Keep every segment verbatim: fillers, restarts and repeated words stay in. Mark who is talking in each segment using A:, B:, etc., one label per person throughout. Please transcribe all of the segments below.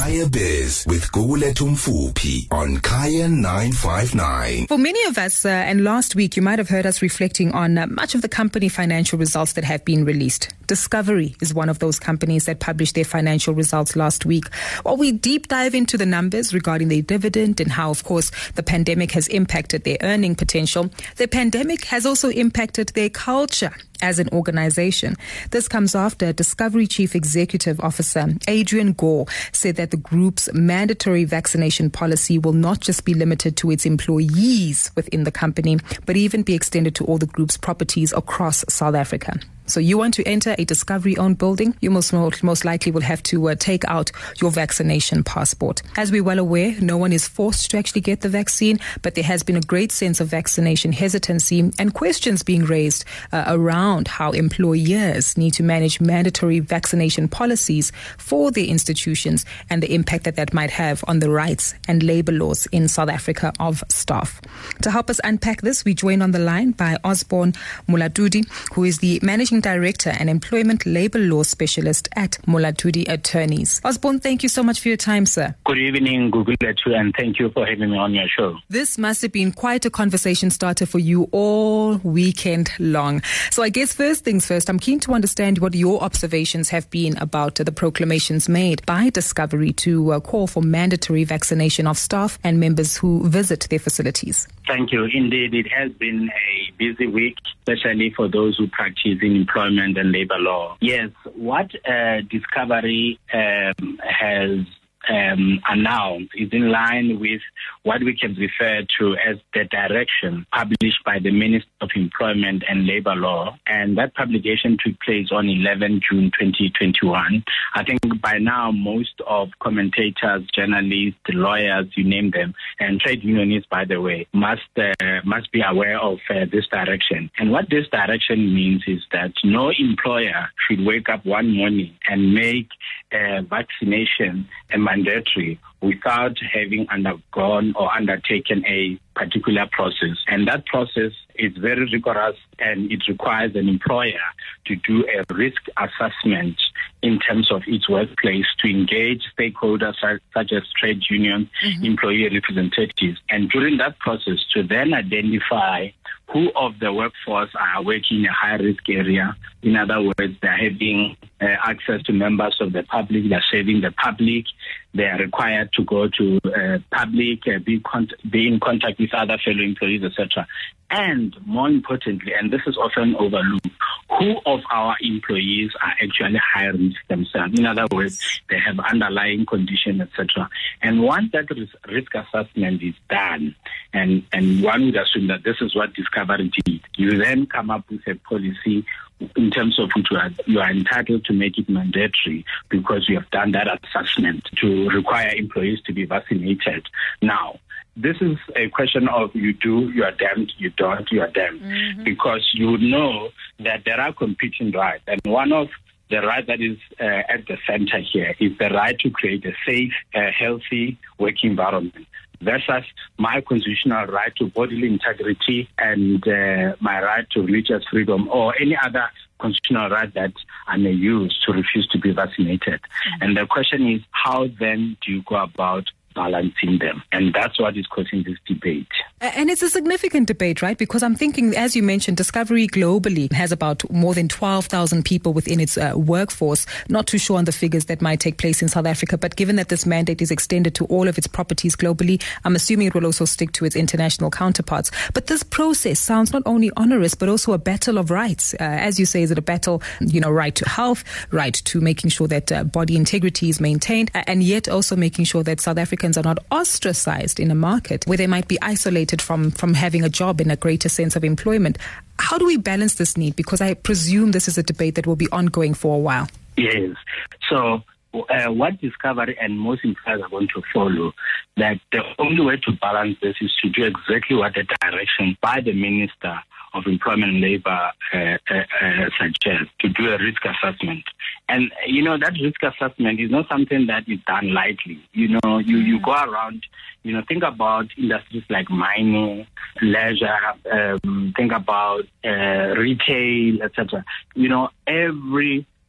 A: Kaya Biz with Gugulethu Mfuphi on Kaya nine five nine.
B: For many of us, uh, and last week you might have heard us reflecting on uh, much of the company financial results that have been released. Discovery is one of those companies that published their financial results last week. While we deep dive into the numbers regarding their dividend and how, of course, the pandemic has impacted their earning potential, the pandemic has also impacted their culture as an organization. This comes after Discovery Chief Executive Officer Adrian Gore said that the group's mandatory vaccination policy will not just be limited to its employees within the company, but even be extended to all the group's properties across South Africa. So you want to enter a Discovery-owned building, you most most likely will have to uh, take out your vaccination passport. As we're well aware, no one is forced to actually get the vaccine, but there has been a great sense of vaccination hesitancy and questions being raised uh, around how employers need to manage mandatory vaccination policies for their institutions and the impact that that might have on the rights and labor laws in South Africa of staff. To help us unpack this, we join on the line by Osborne Mulatudi, who is the Managing Director and Employment Labour Law Specialist at Mulatudi Attorneys. Osborne, thank you so much for your time, sir.
C: Good evening, Gugulethu, and thank you for having me on your show.
B: This must have been quite a conversation starter for you all weekend long. So I guess first things first, I'm keen to understand what your observations have been about the proclamations made by Discovery to uh, call for mandatory vaccination of staff and members who visit their facilities.
C: Thank you. Indeed, it has been a busy week, especially for those who practice in employment and labor law. Yes, what uh, Discovery um, has um, announced is in line with what we can refer to as the direction published by the Minister of Employment and Labor Law. And that publication took place on eleventh June twenty twenty-one. I think by now most of commentators, journalists, lawyers, you name them, and trade unionists, by the way, must uh, must be aware of uh, this direction. And what this direction means is that no employer should wake up one morning and make uh, vaccination a mandatory without having undergone or undertaken a particular process. And that process is very rigorous, and it requires an employer to do a risk assessment in terms of its workplace, to engage stakeholders such as trade unions, mm-hmm. employee representatives, and during that process to then identify who of the workforce are working in a high-risk area. In other words, they're having uh, access to members of the public, they're serving the public, they are required to go to uh, public, uh, be, con- be in contact with other fellow employees, et cetera. And more importantly, and this is often overlooked, who of our employees are actually high risk themselves. In other words, they have underlying conditions, et cetera. And once that risk assessment is done, and, and one would assume that this is what Discovery did, you then come up with a policy in terms of which you are, you are entitled to make it mandatory because you have done that assessment to require employees to be vaccinated. Now, this is a question of you do, you are damned, you don't, you are damned. Mm-hmm. Because you would know that there are competing rights. And one of the right that is uh, at the center here is the right to create a safe, uh, healthy working environment versus my constitutional right to bodily integrity and uh, my right to religious freedom or any other constitutional right that I may use to refuse to be vaccinated. Mm-hmm. And the question is, how then do you go about balancing them? And that's what is causing this debate.
B: And it's a significant debate, right? Because I'm thinking, as you mentioned, Discovery globally has about more than twelve thousand people within its uh, workforce. Not too sure on the figures that might take place in South Africa, but given that this mandate is extended to all of its properties globally, I'm assuming it will also stick to its international counterparts. But this process sounds not only onerous, but also a battle of rights. Uh, as you say, is it a battle, you know, right to health, right to making sure that uh, body integrity is maintained, and yet also making sure that South Africans are not ostracized in a market where they might be isolated from, from having a job in a greater sense of employment. How do we balance this need? Because I presume this is a debate that will be ongoing for a while.
C: Yes. So uh, what Discovery and most employers are going to follow, that the only way to balance this is to do exactly what the direction by the Minister of Employment and Labor uh, uh, uh, suggests, to do a risk assessment. And, you know, that risk assessment is not something that is done lightly. You know, you, you go around, you know, think about industries like mining, leisure, um, think about uh, retail, et cetera. You know, every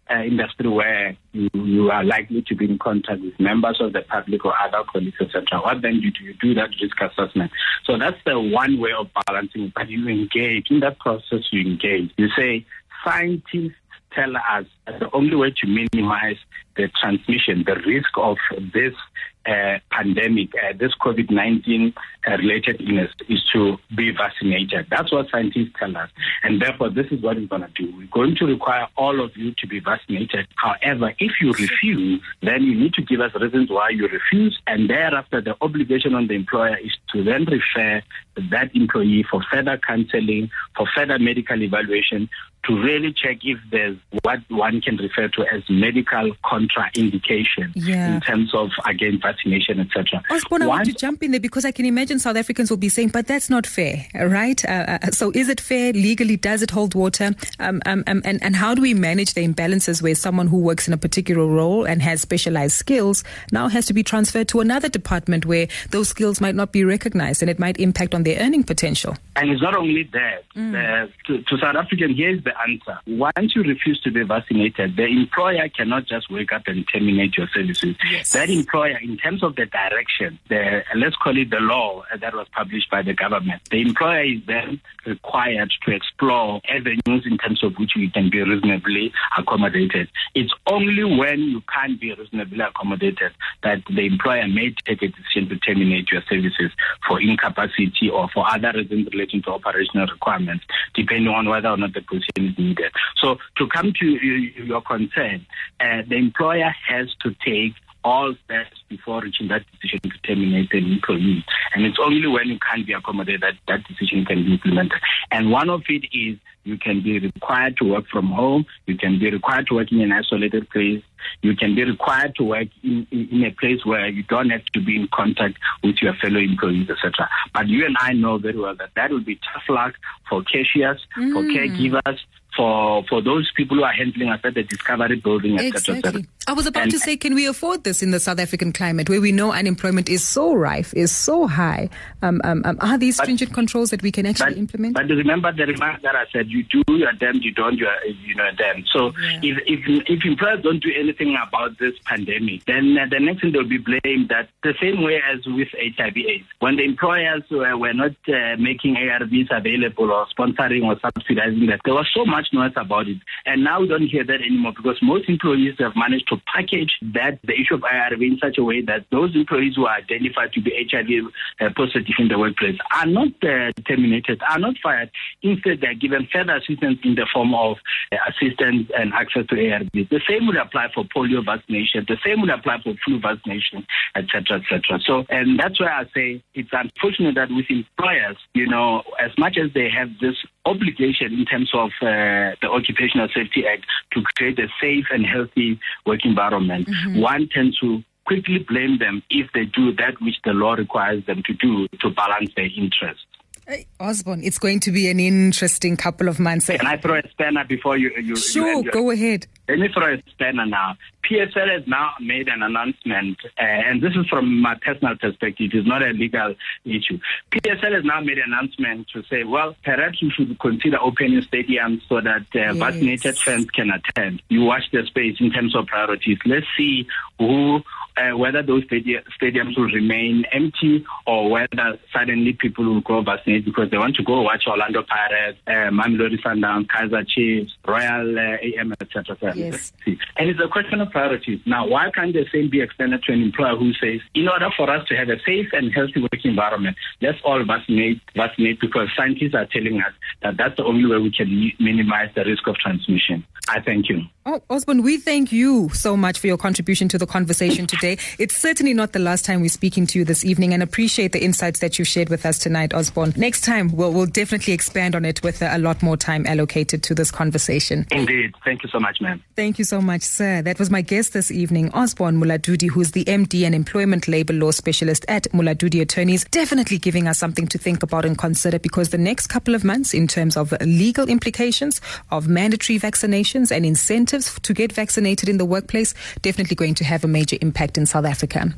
C: uh, industry where you, you are likely to be in contact with members of the public or other colleagues, et cetera, what then do you do that risk assessment? So that's the one way of balancing, but you engage. In that process, you engage. You say, scientists tell us that the only way to minimize the transmission, the risk of this uh, pandemic, uh, this COVID nineteen uh, related illness, is to be vaccinated. That's what scientists tell us. And therefore, this is what we're going to do. We're going to require all of you to be vaccinated. However, if you refuse, then you need to give us reasons why you refuse. And thereafter, the obligation on the employer is to then refer that employee for further counseling, for further medical evaluation, to really check if there's what one can refer to as medical contraindication
B: yeah.
C: in terms of, again, vaccination, et cetera.
B: Osborne, I want to jump in there because I can imagine South Africans will be saying, but that's not fair, right? Uh, uh, so is it fair legally? Does it hold water? Um, um, um, and, and how do we manage the imbalances where someone who works in a particular role and has specialized skills now has to be transferred to another department where those skills might not be recognized and it might impact on their earning potential?
C: And it's not only that. Mm. Uh, to, to South African, here's the answer. Once you refuse to be vaccinated, the employer cannot just wake up and terminate your services.
B: Yes.
C: That employer, in terms of the direction, the let's call it the law that was published by the government, the employer is then required to explore avenues in terms of which you can be reasonably accommodated. It's only when you can't be reasonably accommodated that the employer may take a decision to terminate your services for incapacity or for other reasons relating to operational requirements, depending on whether or not the position is needed. So to come to your concern, uh, the employer has to take all steps before reaching that decision to terminate an employee. And it's only when you can't be accommodated that that decision can be implemented. And one of it is you can be required to work from home. You can be required to work in an isolated place. You can be required to work in, in, in a place where you don't have to be in contact with your fellow employees, et cetera. But you and I know very well that that will be tough luck for cashiers, mm. for caregivers, for for those people who are handling us at the Discovery building, et cetera,
B: exactly.
C: et cetera.
B: I was about
C: and,
B: to say, can we afford this in the South African climate where we know unemployment is so rife, is so high? Um, um, um, are these stringent but, controls that we can actually
C: but,
B: implement?
C: But remember the remark that I said, you do, you are damned, you don't, you are, you know, damned. So yeah. if, if if employers don't do anything about this pandemic, then uh, the next thing they'll be blamed that the same way as with H I V AIDS. When the employers were, were not uh, making A R Vs available or sponsoring or subsidizing that, there was so much noise about it. And now we don't hear that anymore because most employees have managed to package that the issue of A R V in such a way that those employees who are identified to be H I V uh, positive in the workplace are not uh, terminated, are not fired. Instead, they're given further assistance in the form of uh, assistance and access to A R Vs. The same would apply for polio vaccination. The same would apply for flu vaccination, et cetera, et cetera. So, and that's why I say it's unfortunate that with employers, you know, as much as they have this obligation in terms of uh, the Occupational Safety Act to create a safe and healthy work environment, mm-hmm. one tends to quickly blame them if they do that which the law requires them to do to balance their interests.
B: Hey, Osborne, it's going to be an interesting couple of months.
C: Can I throw a spanner before you? you
B: sure,
C: you
B: go ahead.
C: Let me throw a spanner now. P S L has now made an announcement, uh, and this is from my personal perspective. It's not a legal issue. P S L has now made an announcement to say, well, perhaps you should consider opening stadiums so that uh, yes. vaccinated fans can attend. You watch the space in terms of priorities. Let's see who, uh, whether those stadi- stadiums will remain empty or whether suddenly people will go vaccinate because they want to go watch Orlando Pirates, uh, Mamelodi Sundowns, Kaizer Chiefs, Royal uh, A M, et cetera.
B: Yes.
C: And it's a question of priorities. Now, why can't the same be extended to an employer who says, in order for us to have a safe and healthy working environment, let's all vaccinate, vaccinate because scientists are telling us that that's the only way we can minimize the risk of transmission. I thank you.
B: Oh, Osborne, we thank you so much for your contribution to the conversation today. It's certainly not the last time we're speaking to you this evening and appreciate the insights that you've shared with us tonight, Osborne. Next time, we'll, we'll definitely expand on it with a, a lot more time allocated to this conversation.
C: Indeed. Thank you so much, ma'am.
B: Thank you so much, sir. That was my guest this evening, Osborne Muladudi, who's the M D and Employment Labour Law Specialist at Muladudi Attorneys, definitely giving us something to think about and consider because the next couple of months in terms of legal implications of mandatory vaccinations and incentives to get vaccinated in the workplace, definitely going to have a major impact in South Africa.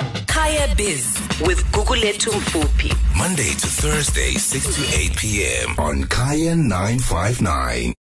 D: Kaya Biz with Gugulethu Mfuphi.
A: Monday to Thursday, six to eight p.m. on Kaya nine five nine.